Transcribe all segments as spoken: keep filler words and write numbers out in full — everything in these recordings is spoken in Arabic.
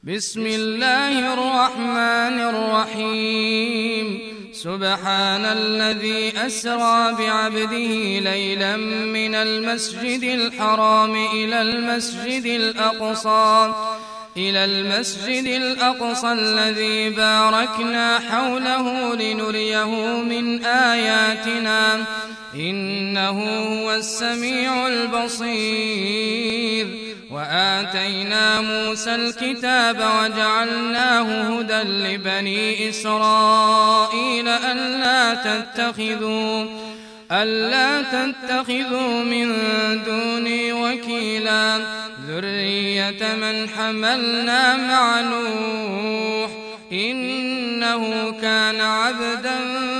بسم الله الرحمن الرحيم سبحان الذي أسرى بعبده ليلا من المسجد الحرام إلى المسجد الأقصى إلى المسجد الأقصى الذي باركنا حوله لنريه من آياتنا إنه هو السميع البصير. وآتينا موسى الكتاب وجعلناه هدى لبني إسرائيل ألا تتخذوا ألا تتخذوا من دوني وكيلا ذرية من حملنا مع نوح إنه كان عبدا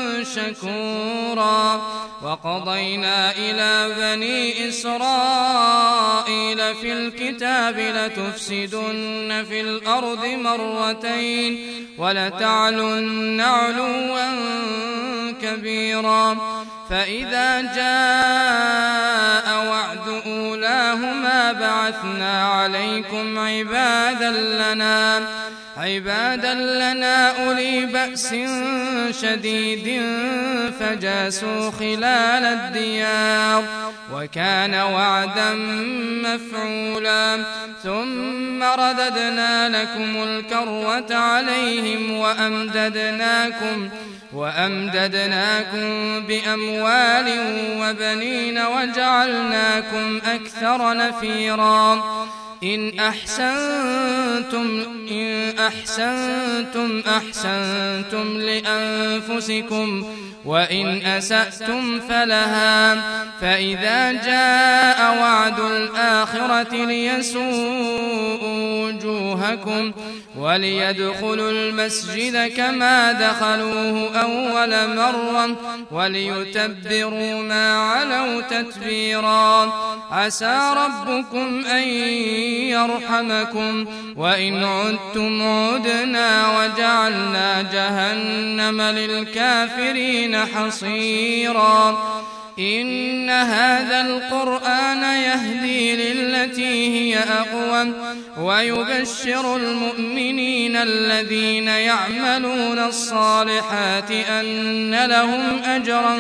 شكورا. وقضينا إلى بني إسرائيل في الكتاب لتفسدن في الأرض مرتين ولتعلن علوا كبيرا. فإذا جاء وعد أولاهما بعثنا عليكم عبادا لنا عبادا لنا أولي بأس شديد فجاسوا خلال الديار وكان وعدا مفعولا. ثم رددنا لكم الكرة عليهم وأمددناكم وأمددناكم بأموال وبنين وجعلناكم أكثر نفيرا. إن أحسنتم إن أحسنتم أحسنتم لأنفسكم وإن أسأتم فلها. فإذا جاء وعد الآخرة ليسوءوا وجوهكم وليدخلوا المسجد كما دخلوه أول مرة وليتبروا ما علوا تتبيرا. عسى ربكم أن يرحمكم وإن عدتم عدنا وجعلنا جهنم للكافرين حصيرا. إن هذا القرآن يهدي للتي هي أقوم ويبشر المؤمنين الذين يعملون الصالحات أن لهم أجرا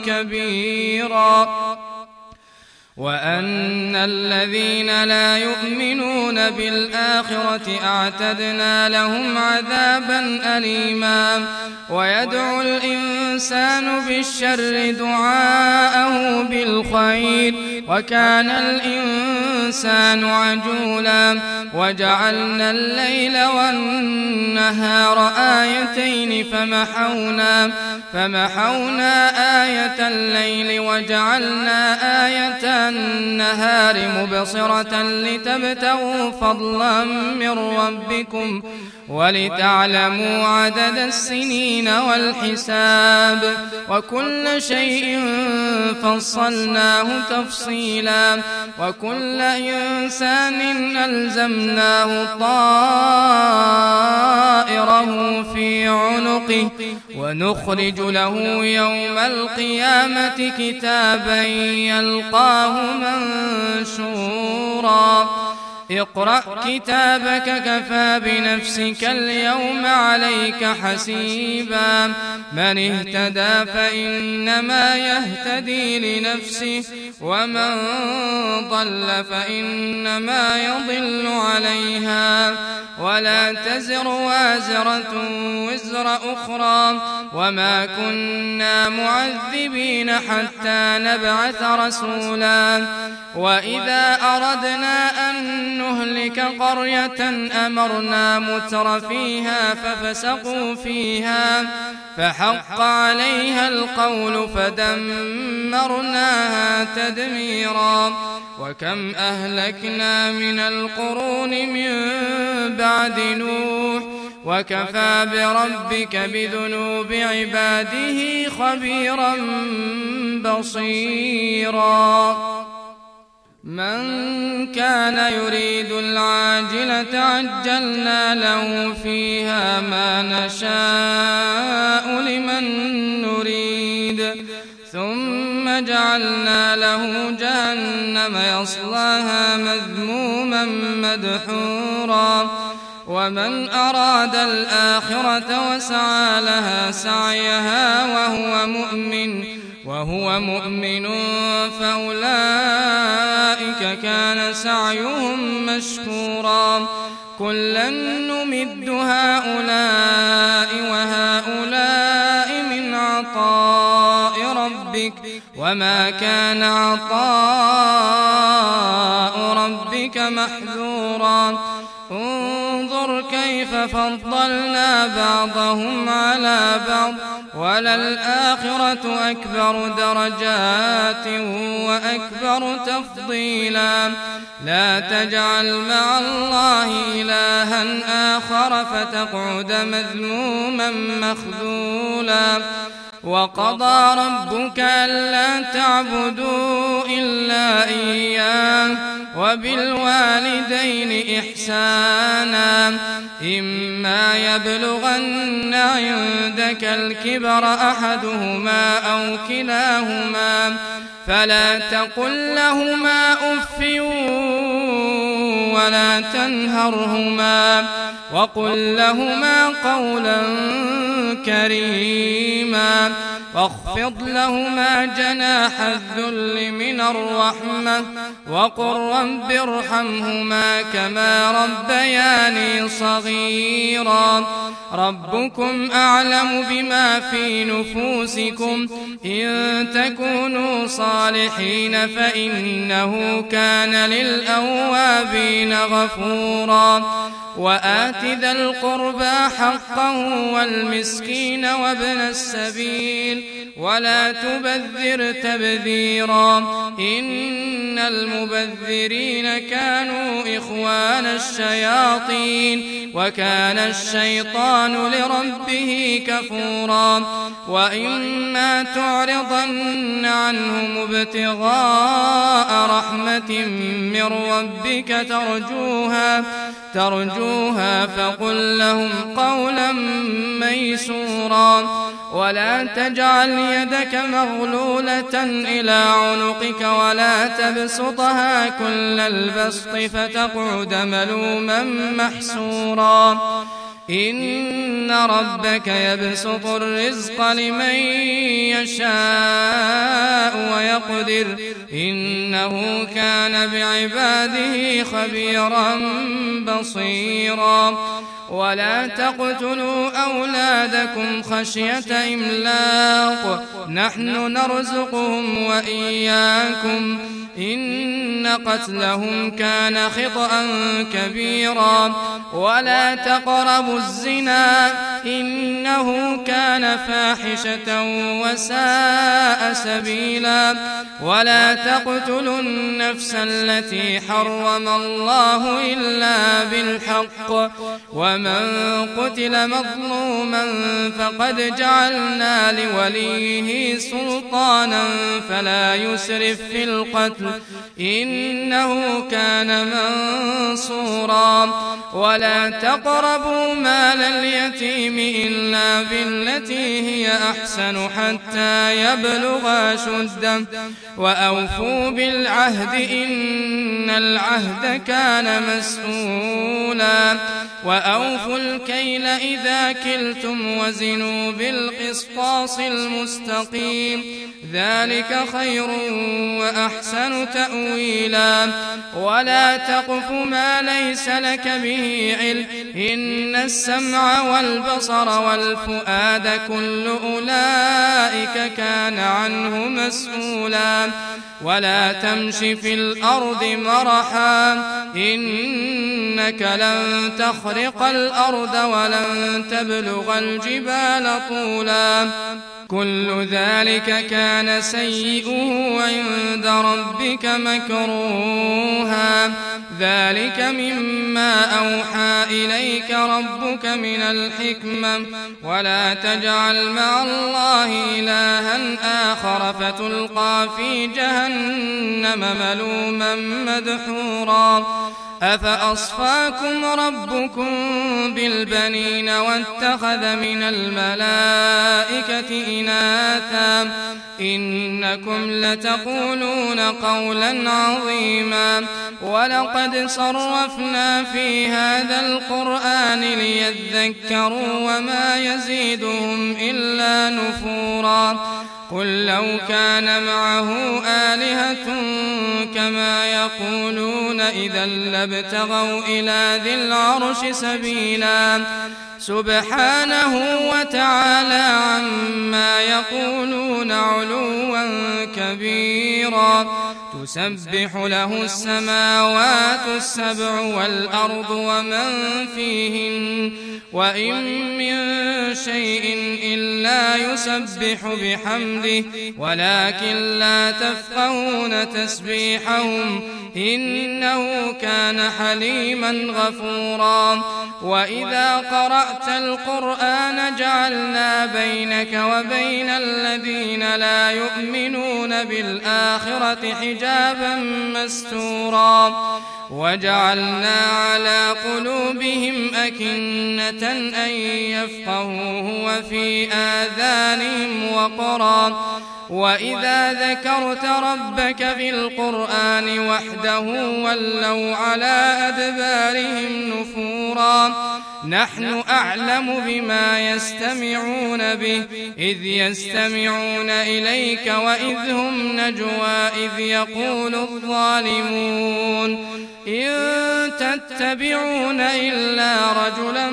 كبيرا وأن الذين لا يؤمنون بالآخرة أعتدنا لهم عذابا أليما. ويدعو الإنسان بالشر دعاءه بالخير وكان الإنسان عجولا. وجعلنا الليل والنهار آيتين فمحونا فمحونا آية الليل وجعلنا آية النهار مبصرة لتبتغوا فضلا من ربكم ولتعلموا عدد السنين والحساب وكل شيء فصلناه تفصيلا. وكل إنسان ألزمناه طائره في عنقه ونخرج له يوم القيامة كتابا يلقاه منشورا. اقرأ كتابك كفى بنفسك اليوم عليك حسيبا. من اهتدى فإنما يهتدي لنفسه ومن ضل فإنما يضل عليها ولا تزر وازرة وزر أخرى وما كنا معذبين حتى نبعث رسولا. وإذا أردنا أن نهلك قرية أمرنا متر فيها ففسقوا فيها فحق عليها القول فدمرناها تدميرا. وكم أهلكنا من القرون من بعد نوح وكفى بربك بذنوب عباده خبيرا بصيرا. من كان يريد العاجلة عجلنا له فيها ما نشاء لمن نريد ثم جعلنا له جهنم يصلاها مذموما مدحورا ومن أراد الآخرة وسعى لها سعيها وهو مؤمن وهو مؤمن فأولئك كان سعيهم مشكورا كلا نمد هؤلاء وهؤلاء من عطاء ربك وما كان عطاء ربك محذورا انظر كيف فضلنا بعضهم على بعض وللآخرة أكبر درجات وأكبر تفضيلا لا تجعل مع الله إلها آخر فتقعد مذموما مخذولا وقضى ربك ألا تعبدوا إلا إياه وبالوالدين إحسانا إما يبلغن عندك الكبر أحدهما أو كلاهما فلا تقل لهما أف ولا تنهرهما وقل لهما قولا كريما واخفض لهما جناح الذل من الرحمة وقل رب ارحمهما كما ربياني صغيرا ربكم أعلم بما في نفوسكم إن تكونوا صالحين فإنه كان للأوابين غفورا وآت ذا القربى حقه والمسكين وابن السبيل ولا تبذر تبذيرا إن المبذرين كانوا إخوان الشياطين وكان الشيطان لربه كفورا وإما تعرضن عنهم ابتغاء رحمة من ربك ترجوها ترجوها فقل لهم قولا ميسورا ولا تجعل يدك مغلولة إلى عنقك ولا تبسطها كل البسط فتقعد ملوما محسورا إن ربك يبسط الرزق لمن يشاء ويقدر إنه كان بعباده خبيرا بصيرا ولا تقتلوا أولادكم خشية إملاق نحن نرزقهم وإياكم إن قتلهم كان خطأ كبيرا ولا تقربوا الزنا إنه كان فاحشة وساء سبيلا ولا تقتلوا النفس التي حرم الله إلا بالحق ومن قتل مظلوما فقد جعلنا لوليه سلطانا فلا يسرف في القتل إنه كان منصورا ولا تقربوا مال اليتيم إلا بالتي هي أحسن حتى يبلغ أشده وأوفوا بالعهد إن العهد كان مسؤولا وأوفوا الكيل إذا كلتم وزنوا بالقسطاس المستقيم ذلك خير وأحسن تأويلا ولا تقف ما ليس لك به علم إن السمع والبصر والفؤاد كل أولئك كان عنه مسؤولا ولا تمش في الأرض مرحا إنك لن تخرق الأرض ولن تبلغ الجبال طولا كل ذلك كان سيئه عند ربك مكروها ذلك مما أوحى إليك ربك من الحكمة ولا تجعل مع الله إلها آخر فتلقى في جهنم ملوما مدحورا أفأصفاكم ربكم بالبنين واتخذ من الملائكة إناثا إنكم لتقولون قولا عظيما ولقد صرفنا في هذا القرآن ليذكروا وما يزيدهم إلا نفورا قل لو كان معه آلهة كما يقولون إذا لابتغوا إلى ذي العرش سبيلا سبحانه وتعالى عما يقولون علوا كبيرا تسبح له السماوات السبع والأرض ومن فيهن وإن من شيء إلا يسبح بحمده ولكن لا تفقهون تسبيحهم إنه كان حليما غفورا وإذا قرأت القرآن جعلنا بينك وبين الذين لا يؤمنون بالآخرة حجابا مستورا وجعلنا على قلوبهم أكنة أن يفقهوه وفي آذانهم وقرا وإذا ذكرت ربك في القرآن وحده ولوا على أدبارهم نفورا نحن أعلم بما يستمعون به إذ يستمعون إليك وإذ هم نجوى إذ يقول الظالمون إن تتبعون إلا رجلا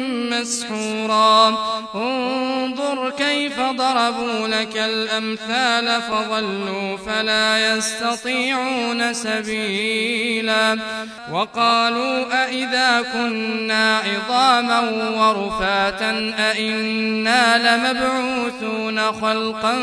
مسحورا انظر كيف ضربوا لك الأمثال فضلوا فلا يستطيعون سبيلا وقالوا أئذا كنا عظاما ورفاتا أئنا لمبعوثون خلقا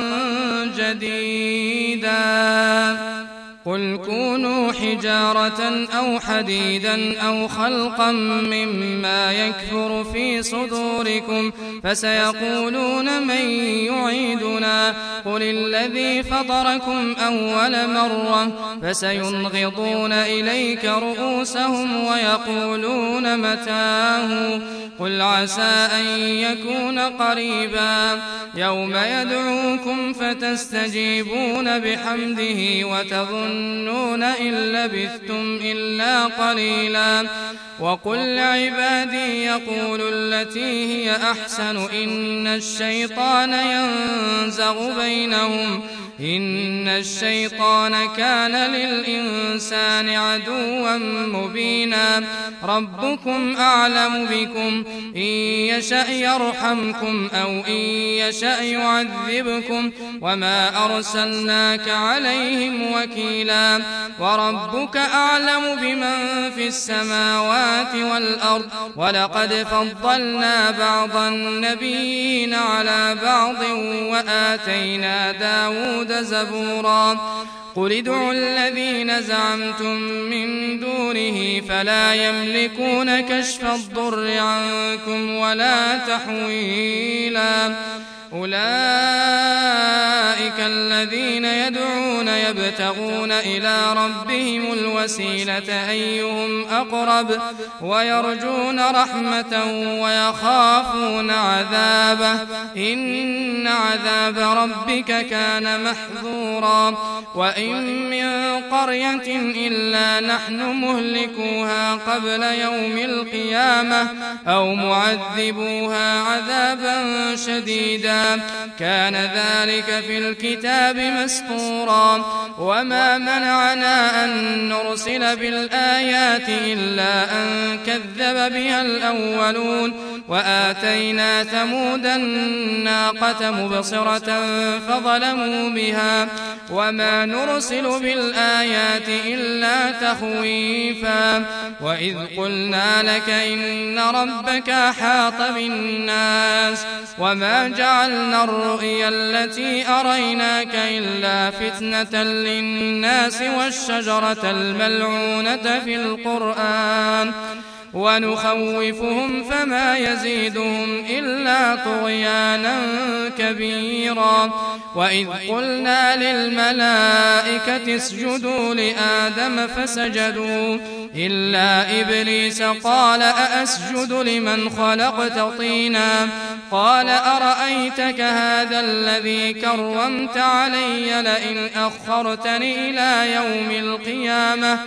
جديدا قل كونوا حجارة أو حديدا أو خلقا مما يكفر في صدوركم فسيقولون من يعيدنا قل الذي فطركم أول مرة فسينغضون إليك رؤوسهم ويقولون متاه قل عسى أن يكون قريبا يوم يدعوكم فتستجيبون بحمده وتظنون إن لبثتم إلا قليلا وقل لعبادي يقولوا التي هي أحسن إن الشيطان ينزغ بينهم إن الشيطان كان للإنسان عدوا مبينا ربكم أعلم بكم إن يشأ يرحمكم أو إن يشأ يعذبكم وما أرسلناك عليهم وكيلا وربك أعلم بمن في السماوات والأرض ولقد فضلنا بعض النبيين على بعض وآتينا داود زبورا قل ادعوا الذين زعمتم من دونه فلا يملكون كشف الضر عنكم ولا تحويلا أولئك الذين يدعون يبتغون إلى ربهم الوسيلة أيهم أقرب ويرجون رحمته ويخافون عذابه إن عذاب ربك كان محذورا وإن من قرية إلا نحن مهلكوها قبل يوم القيامة أو معذبوها عذابا شديدا كان ذلك في الكتاب مسطورا وما منعنا أن نرسل بالآيات إلا أن كذب بها الأولون وآتينا ثمود الناقة مبصرة فظلموا بها وما نرسل بالآيات إلا تخويفا وإذ قلنا لك إن ربك أحاط بالناس وما جعلنا الرؤيا التي أريناك إلا فتنة للناس والشجرة الملعونة في القرآن ونخوفهم فما يزيدهم إلا طغيانا كبيرا. وإذ قلنا للملائكة اسجدوا لآدم فسجدوا إلا إبليس قال أأسجد لمن خلقت طينا قال أرأيتك هذا الذي كرمت علي لئن أخرتني إلى يوم القيامة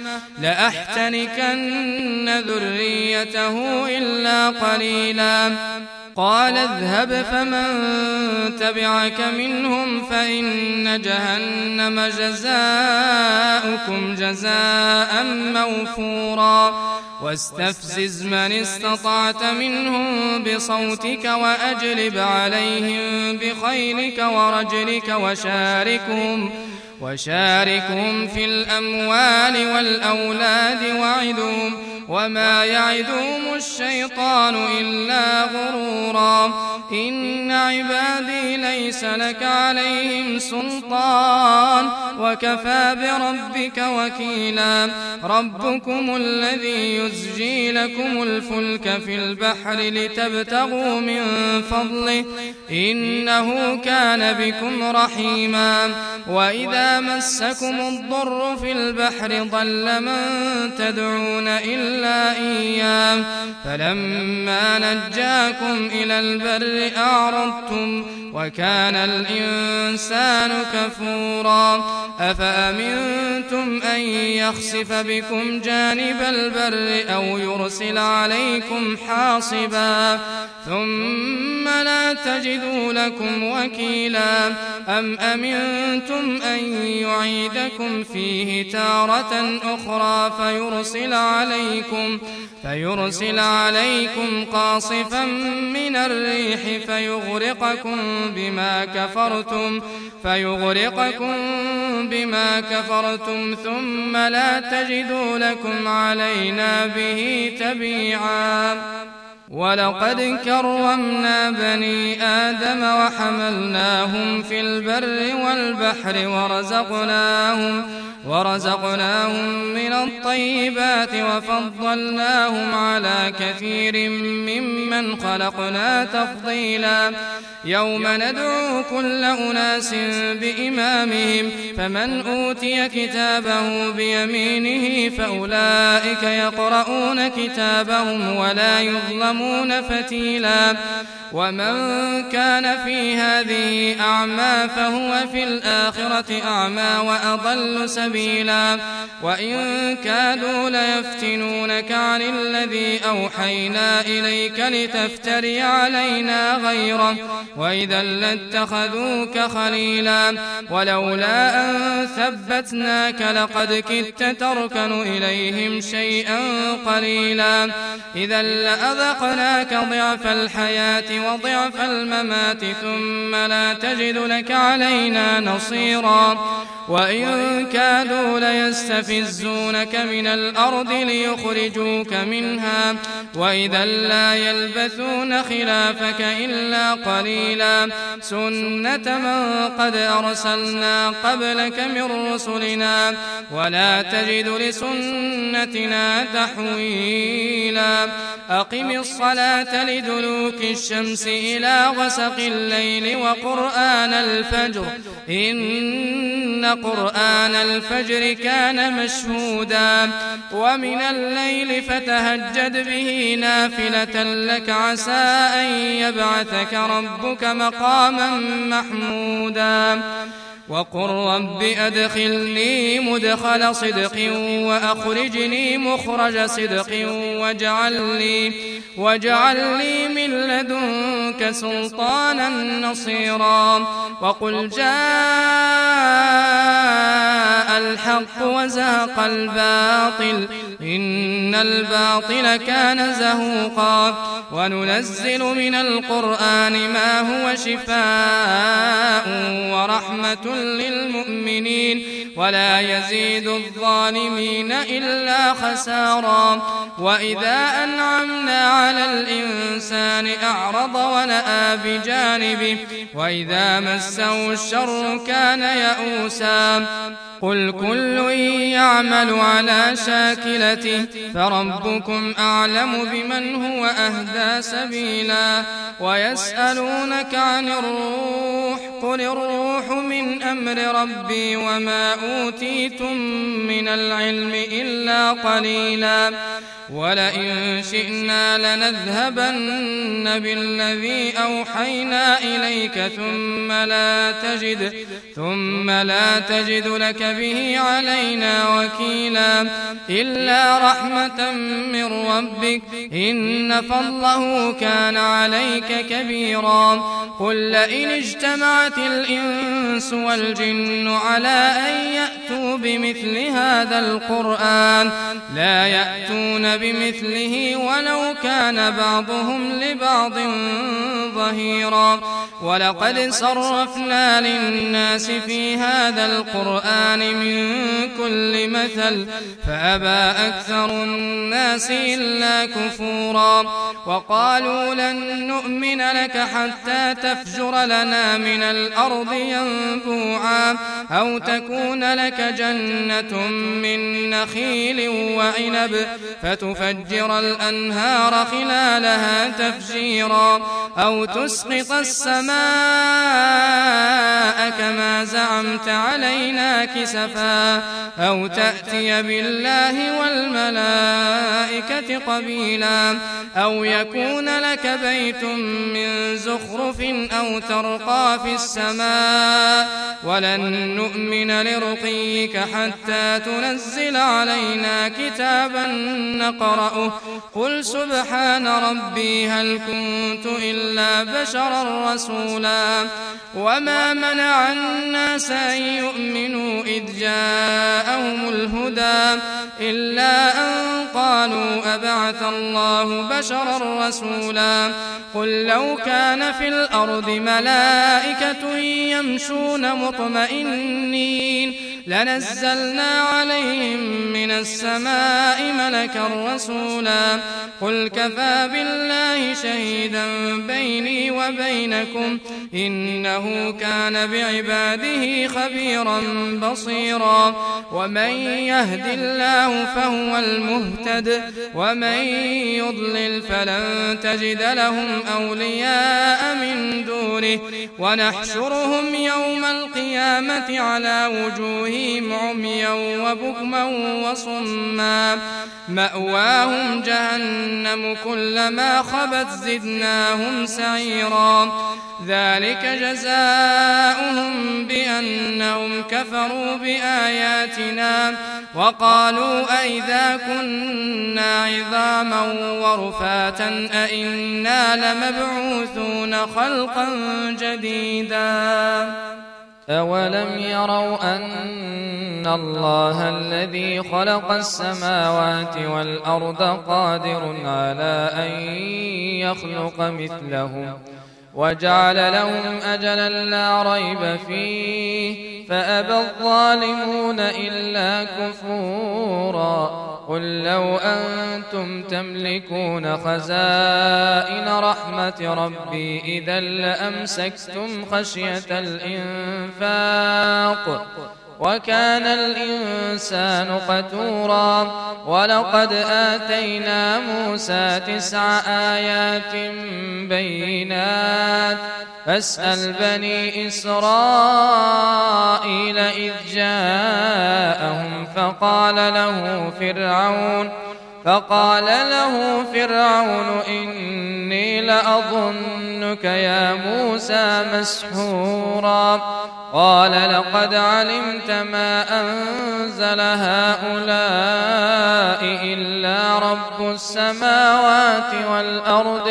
لأحتنكن ذريته إلا قليلا. قال اذهب فمن تبعك منهم فإن جهنم جزاؤكم جزاء موفورا. واستفزز من استطعت منهم بصوتك وأجلب عليهم بخيلك ورجلك وشاركهم وشاركهم في الأموال والأولاد وعدهم وما يعدهم الشيطان إلا غرورا. إن عبادي ليس لك عليهم سلطان وكفى بربك وكيلا. ربكم الذي يزجي لكم الفلك في البحر لتبتغوا من فضله إنه كان بكم رحيما. وإذا مسكم الضر في البحر ضل من تدعون إلا إياه فلما نجاكم إلى البر أعرضتم وكان الإنسان كفورا. أفأمنتم أن يخسف بكم جانب البر أو يرسل عليكم حاصبا ثم لا تجدوا لكم وكيلا. أم أمنتم أن يعيدكم فيه تارة أخرى فيرسل عليكم فيرسل عليكم قاصفا من الريح فيغرقكم بما كفرتم فيغرقكم بما كفرتم ثم لا تجدوا لكم علينا به تبيعا. ولقد كرمنا بني آدم وحملناهم في البر والبحر ورزقناهم ورزقناهم من الطيبات وفضلناهم على كثير ممن خلقنا تفضيلا. يوم ندعو كل أناس بإمامهم فمن أوتي كتابه بيمينه فأولئك يقرؤون كتابهم ولا يظلمون فتيلا. ومن كان في هذه أعمى فهو في الآخرة أعمى وأضل سبيلا. وإن كادوا ليفتنونك عن الذي أوحينا إليك لتفتري علينا غيره وإذا لاتخذوك خليلا. ولولا أن ثبتناك لقد كدت تركن إليهم شيئا قليلا. إذا لأذقناك ضعف الحياة وضعف الممات ثم لا تجد لك علينا نصيرا. وإن كادوا ليستفزونك من الأرض ليخرجوك منها وإذا لا يلبثون خلافك إلا قليلا. سنة من قد أرسلنا قبلك من رسلنا ولا تجد لسنتنا تحويلا. أقم الصلاة لدلوك الشمس إلى غسق الليل وقرآن الفجر إن قرآن الفجر كان مشهودا. ومن الليل فتهجد به نافلة لك عسى أن يبعثك ربك مقاما محمودا. وقل رب أدخلني مدخل صدق وأخرجني مخرج صدق واجعل لي, واجعل لي من لدنك سلطانا نصيرا. وقل جاء الحق وزهق الباطل إن الباطل كان زهوقا. وننزل من القرآن ما هو شفاء ورحمة للمؤمنين ولا يزيد الظالمين إلا خسارا. وإذا أنعمنا على الإنسان أعرض ونأى بجانبه وإذا مسه الشر كان يئوسا. قل كل يعمل على شاكلته فربكم أعلم بمن هو أهدى سبيلا ويسألونك عن الروح قل الروح من أمر ربي وما أوتيتم من العلم إلا قليلا ولئن شئنا لنذهبن بالذي أوحينا إليك ثم لا تجد ثم لا تجد لك به علينا وكيلا إلا رحمة من ربك إن فضله كان عليك كبيرا قل لئن اجتمعت الإنس والجن على أن يأتوا بمثل هذا القرآن لا يأتون بمثله ولو كان بعضهم لبعض ظهيرا ولقد صرفنا للناس في هذا القرآن من كل مثل فأبى أكثر الناس إلا كفورا وقالوا لن نؤمن لك حتى تفجر لنا من الأرض ينبوعا أو تكون لك جنة من نخيل وعنب فتفجر الأنهار خلالها تفجيرا أو تسقط السماء كما زعمت علينا كسفا أو تأتي بالله والملائكة قبيلا أو يكون لك بيت من زخرف أو ترقى في السماء ولن نؤمن لرقيك حتى تنزل علينا كتابا نقرأه قل سبحان ربي هل كنت إلا بشرا رسولا وما منع الناس أن يؤمنوا إذ جاءهم الهدى إلا أن قالوا أبعث الله بشرا رسولا قل لو كان في الأرض ملائكة يمشون مطمئنين لنزلنا عليهم من السماء ملكا رسولا قل كفى بالله شهيدا بيني وبينكم إنه كان بعباده خبيرا بصيرا ومن يهد الله فهو المهتد ومن يضلل فلن تجد لهم أولياء من دونه ونحشرهم يوم القيامة على وجوههم عميا وبكما وصما مأواهم جهنم كلما خبت زدناهم سعيرا ذلك جزاؤهم بأنهم كفروا بآياتنا وقالوا أئذا كنا عظاما ورفاتا أئنا لمبعوثون خلقا جديدا أولم يروا أن الله الذي خلق السماوات والأرض قادر على أن يخلق مثلهم وجعل لهم أجلا لا ريب فيه فأبى الظالمون إلا كفورا قل لو أنتم تملكون خزائن رحمة ربي إذا لأمسكتم خشية الإنفاق وكان الإنسان قتورا ولقد آتينا موسى تسع آيات بينات فاسأل بني إسرائيل إذ جاءهم فقال له فرعون فقال له فرعون إني لأظنك يا موسى مسحورا قال لقد علمت ما أنزل هؤلاء إلا رب السماوات والأرض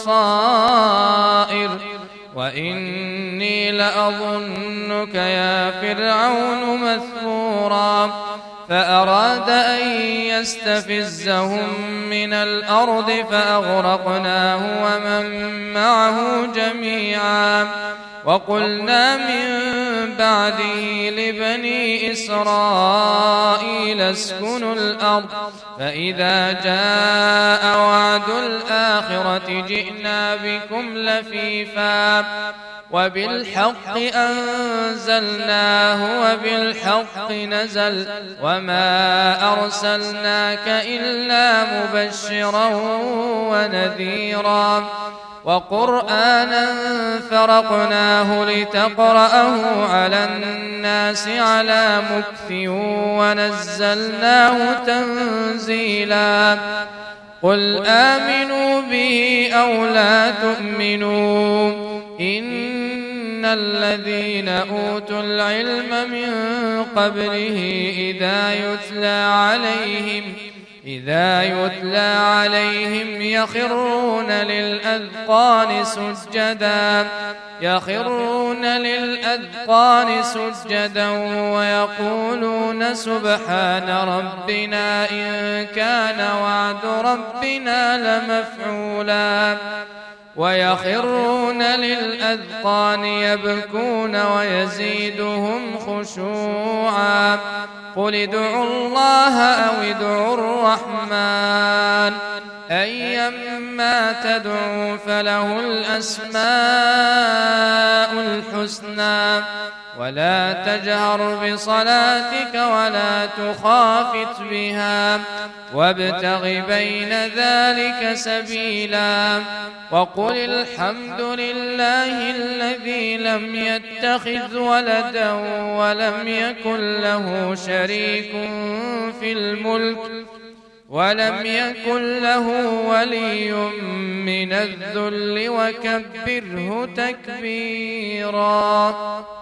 بصائر وإني لأظنك يا فرعون مثبورا فأراد أن يستفزهم من الأرض فأغرقناه ومن معه جميعا وقلنا من بعده لبني إسرائيل اسكنوا الأرض فإذا جاء وعد الآخرة جئنا بكم لفيفا وبالحق أنزلناه وبالحق نزل وما أرسلناك إلا مبشرا ونذيرا وقرآنا فرقناه لتقرأه على الناس على مكث ونزلناه تنزيلا قل آمنوا به أو لا تؤمنوا إن الذين أوتوا العلم من قبله إذا يتلى عليهم إذا يتلى عليهم يخرون للأذقان سجدا يخرون للأذقان سجدا ويقولون سبحان ربنا إن كان وعد ربنا لمفعولا ويخرون للأذقان يبكون ويزيدهم خشوعا قل ادعوا الله أو ادعوا الرحمن أيما تدعوا فله الأسماء الحسنى ولا تجهر بصلاتك ولا تخافت بها وابتغ بين ذلك سبيلا وقل الحمد لله الذي لم يتخذ ولدا ولم يكن له شريك في الملك ولم يكن له ولي من الذل وكبره تكبيرا.